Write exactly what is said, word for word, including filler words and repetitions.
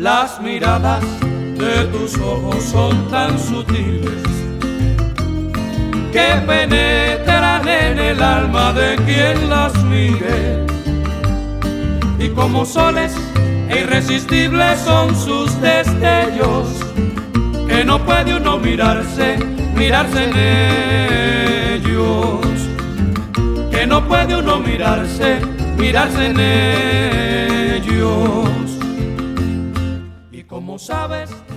Las miradas de tus ojos son tan sutiles que penetran en el alma de quien las mire, y como soles e irresistibles son sus destellos, que no puede uno mirarse, mirarse en ellos, que no puede uno mirarse, mirarse en ellos. Y como sabes,